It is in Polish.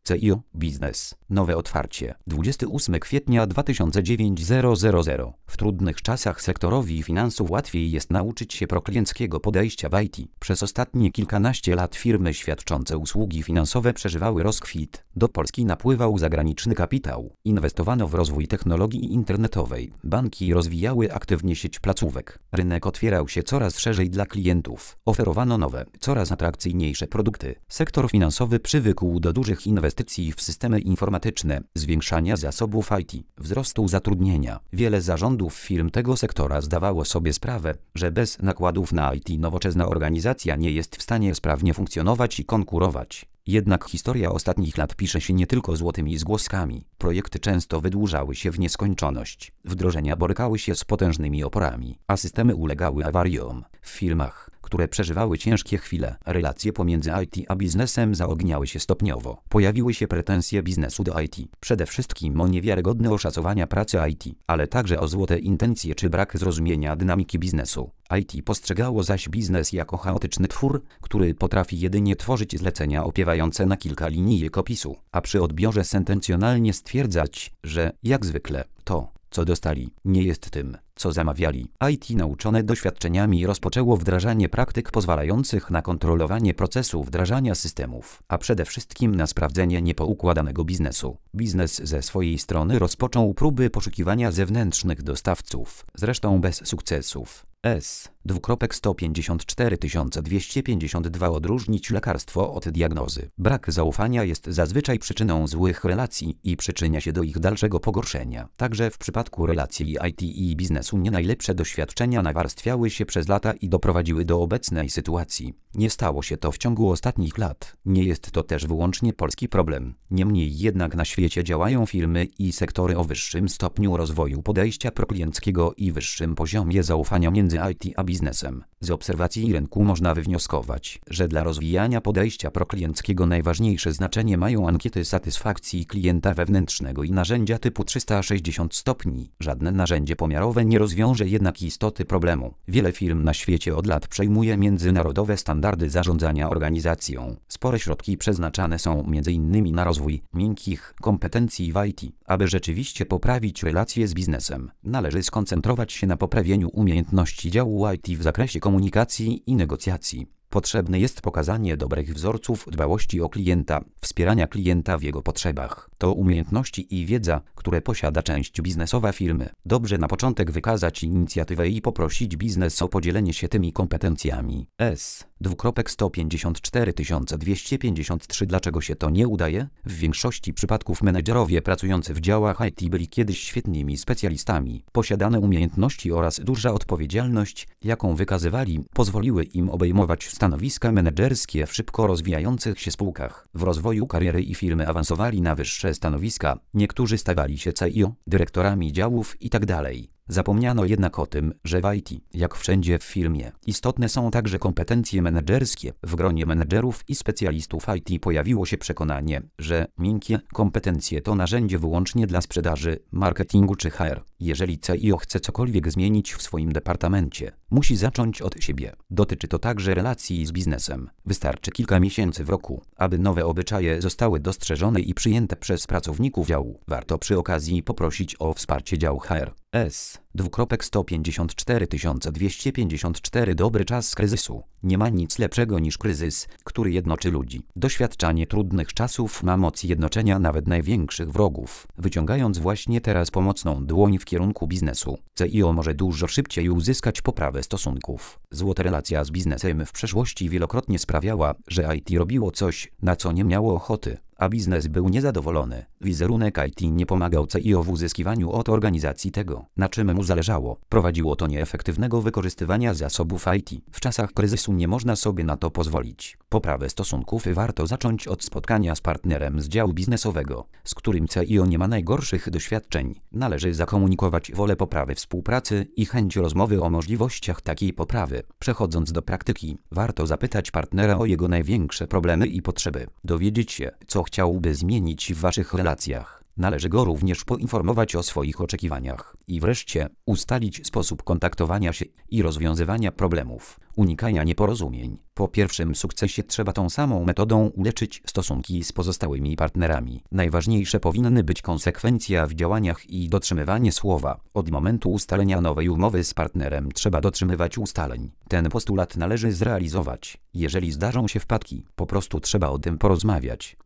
CIO Biznes. Nowe otwarcie. 28 kwietnia 2009 000. W trudnych czasach sektorowi finansów łatwiej jest nauczyć się proklienckiego podejścia w IT. Przez ostatnie kilkanaście lat firmy świadczące usługi finansowe przeżywały rozkwit. Do Polski napływał zagraniczny kapitał. Inwestowano w rozwój technologii internetowej. Banki rozwijały aktywnie sieć placówek. Rynek otwierał się coraz szerzej dla klientów. Oferowano nowe, coraz atrakcyjniejsze produkty. Sektor finansowy przywykł do dużych inwestycji w systemy informatyczne, zwiększania zasobów IT, wzrostu zatrudnienia. Wiele zarządów firm tego sektora zdawało sobie sprawę, że bez nakładów na IT nowoczesna organizacja nie jest w stanie sprawnie funkcjonować i konkurować. Jednak historia ostatnich lat pisze się nie tylko złotymi zgłoskami. Projekty często wydłużały się w nieskończoność. Wdrożenia borykały się z potężnymi oporami, a systemy ulegały awariom. W firmach, które przeżywały ciężkie chwile, relacje pomiędzy IT a biznesem zaogniały się stopniowo. Pojawiły się pretensje biznesu do IT. Przede wszystkim o niewiarygodne oszacowania pracy IT, ale także o złote intencje czy brak zrozumienia dynamiki biznesu. IT postrzegało zaś biznes jako chaotyczny twór, który potrafi jedynie tworzyć zlecenia opiewające na kilka linijek opisu, a przy odbiorze sentencjonalnie stwierdzać, że, jak zwykle, to, co dostali, nie jest tym, co zamawiali. IT nauczone doświadczeniami rozpoczęło wdrażanie praktyk pozwalających na kontrolowanie procesu wdrażania systemów, a przede wszystkim na sprawdzenie niepoukładanego biznesu. Biznes ze swojej strony rozpoczął próby poszukiwania zewnętrznych dostawców, zresztą bez sukcesów. 154 252 Odróżnić lekarstwo od diagnozy. Brak zaufania jest zazwyczaj przyczyną złych relacji i przyczynia się do ich dalszego pogorszenia. Także w przypadku relacji IT i biznesu nie najlepsze doświadczenia nawarstwiały się przez lata i doprowadziły do obecnej sytuacji. Nie stało się to w ciągu ostatnich lat. Nie jest to też wyłącznie polski problem. Niemniej jednak na świecie działają firmy i sektory o wyższym stopniu rozwoju podejścia proklienckiego i wyższym poziomie zaufania między IT a biznesem. Z obserwacji rynku można wywnioskować, że dla rozwijania podejścia proklienckiego najważniejsze znaczenie mają ankiety satysfakcji klienta wewnętrznego i narzędzia typu 360 stopni. Żadne narzędzie pomiarowe nie rozwiąże jednak istoty problemu. Wiele firm na świecie od lat przejmuje międzynarodowe standardy zarządzania organizacją. Spore środki przeznaczane są m.in. na rozwój miękkich kompetencji w IT. Aby rzeczywiście poprawić relacje z biznesem, należy skoncentrować się na poprawieniu umiejętności działu IT w zakresie komunikacji i negocjacji. Potrzebne jest pokazanie dobrych wzorców dbałości o klienta, wspierania klienta w jego potrzebach. To umiejętności i wiedza, które posiada część biznesowa firmy. Dobrze na początek wykazać inicjatywę i poprosić biznes o podzielenie się tymi kompetencjami. 154 253 Dlaczego się to nie udaje? W większości przypadków menedżerowie pracujący w działach IT byli kiedyś świetnymi specjalistami. Posiadane umiejętności oraz duża odpowiedzialność, jaką wykazywali, pozwoliły im obejmować stanowiska menedżerskie w szybko rozwijających się spółkach. W rozwoju kariery i firmy awansowali na wyższe stanowiska. Niektórzy stawali się CIO, dyrektorami działów itd. Zapomniano jednak o tym, że w IT, jak wszędzie w firmie, istotne są także kompetencje menedżerskie. W gronie menedżerów i specjalistów IT pojawiło się przekonanie, że miękkie kompetencje to narzędzie wyłącznie dla sprzedaży, marketingu czy HR. Jeżeli CIO chce cokolwiek zmienić w swoim departamencie, musi zacząć od siebie. Dotyczy to także relacji z biznesem. Wystarczy kilka miesięcy w roku, aby nowe obyczaje zostały dostrzeżone i przyjęte przez pracowników działu. Warto przy okazji poprosić o wsparcie działu HR. 154 254 Dobry czas kryzysu. Nie ma nic lepszego niż kryzys, który jednoczy ludzi. Doświadczanie trudnych czasów ma moc jednoczenia nawet największych wrogów, wyciągając właśnie teraz pomocną dłoń w kierunku biznesu. CIO może dużo szybciej uzyskać poprawę stosunków. Złota relacja z biznesem w przeszłości wielokrotnie sprawiała, że IT robiło coś, na co nie miało ochoty, a biznes był niezadowolony. Wizerunek IT nie pomagał CIO w uzyskiwaniu od organizacji tego, na czym mu zależało. Prowadziło to nieefektywnego wykorzystywania zasobów IT. W czasach kryzysu nie można sobie na to pozwolić. Poprawę stosunków warto zacząć od spotkania z partnerem z działu biznesowego, z którym CIO nie ma najgorszych doświadczeń. Należy zakomunikować wolę poprawy współpracy i chęć rozmowy o możliwościach takiej poprawy. Przechodząc do praktyki, warto zapytać partnera o jego największe problemy i potrzeby. Dowiedzieć się, co chciałby zmienić w waszych relacjach. Należy go również poinformować o swoich oczekiwaniach i wreszcie ustalić sposób kontaktowania się i rozwiązywania problemów, unikania nieporozumień. Po pierwszym sukcesie trzeba tą samą metodą uleczyć stosunki z pozostałymi partnerami. Najważniejsze powinny być konsekwencja w działaniach i dotrzymywanie słowa. Od momentu ustalenia nowej umowy z partnerem trzeba dotrzymywać ustaleń. Ten postulat należy zrealizować. Jeżeli zdarzą się wpadki, po prostu trzeba o tym porozmawiać.